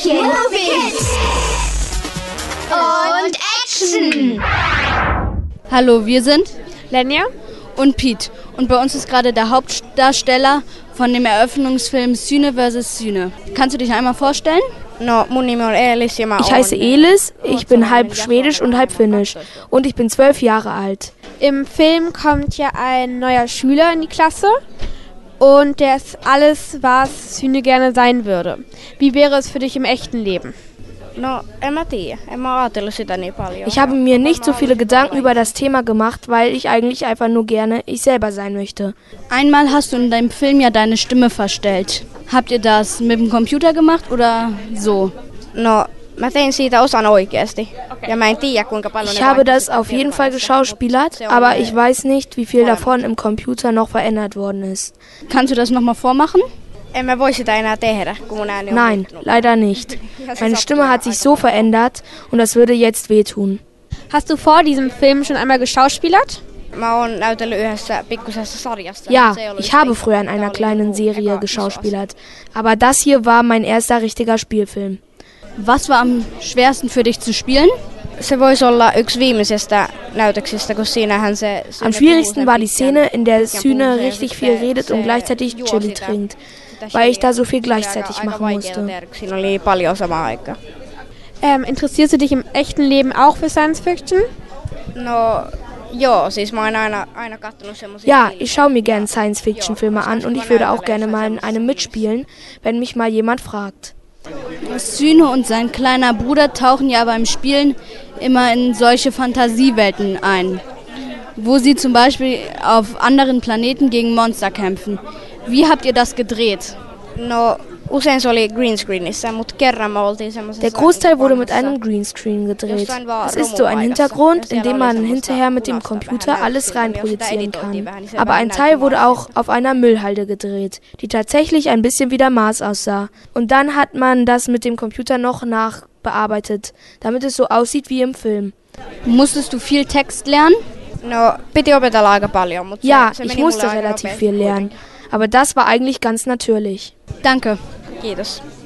Kids und Action. Hallo, wir sind Lenja und Pete. Und bei uns ist gerade der Hauptdarsteller von dem Eröffnungsfilm Syne vs. Syne. Kannst du dich einmal vorstellen? Ich heiße Elis, ich bin halb schwedisch und halb finnisch und ich bin 12 Jahre alt. Im Film kommt ja ein neuer Schüler in die Klasse und der ist alles, was Syne gerne sein würde. Wie wäre es für dich im echten Leben? Ich habe mir nicht so viele Gedanken über das Thema gemacht, weil ich eigentlich einfach nur gerne ich selber sein möchte. Einmal hast du in deinem Film ja deine Stimme verstellt. Habt ihr das mit dem Computer gemacht oder so? Ich habe das auf jeden Fall geschauspielert, aber ich weiß nicht, wie viel davon im Computer noch verändert worden ist. Kannst du das nochmal vormachen? Nein, leider nicht. Meine Stimme hat sich so verändert und das würde jetzt wehtun. Hast du vor diesem Film schon einmal geschauspielert? Ja, ich habe früher in einer kleinen Serie geschauspielert, aber das hier war mein erster richtiger Spielfilm. Was war am schwersten für dich zu spielen? Am schwierigsten war die Szene, in der Syne richtig viel redet und gleichzeitig Chili trinkt, weil ich da so viel gleichzeitig machen musste. Interessierst du dich im echten Leben auch für Science Fiction? Ja, ich schaue mir gerne Science-Fiction-Filme an und ich würde auch gerne mal in einem mitspielen, wenn mich mal jemand fragt. Syne und sein kleiner Bruder tauchen ja beim Spielen immer in solche Fantasiewelten ein, wo sie zum Beispiel auf anderen Planeten gegen Monster kämpfen. Wie habt ihr das gedreht? Der Großteil wurde mit einem Greenscreen gedreht. Es ist so ein Hintergrund, in dem man hinterher mit dem Computer alles reinprojizieren kann. Aber ein Teil wurde auch auf einer Müllhalde gedreht, die tatsächlich ein bisschen wie der Mars aussah. Und dann hat man das mit dem Computer noch nachbearbeitet, damit es so aussieht wie im Film. Musstest du viel Text lernen? Ja, ich musste relativ viel lernen. Aber das war eigentlich ganz natürlich. Danke. Kiitos.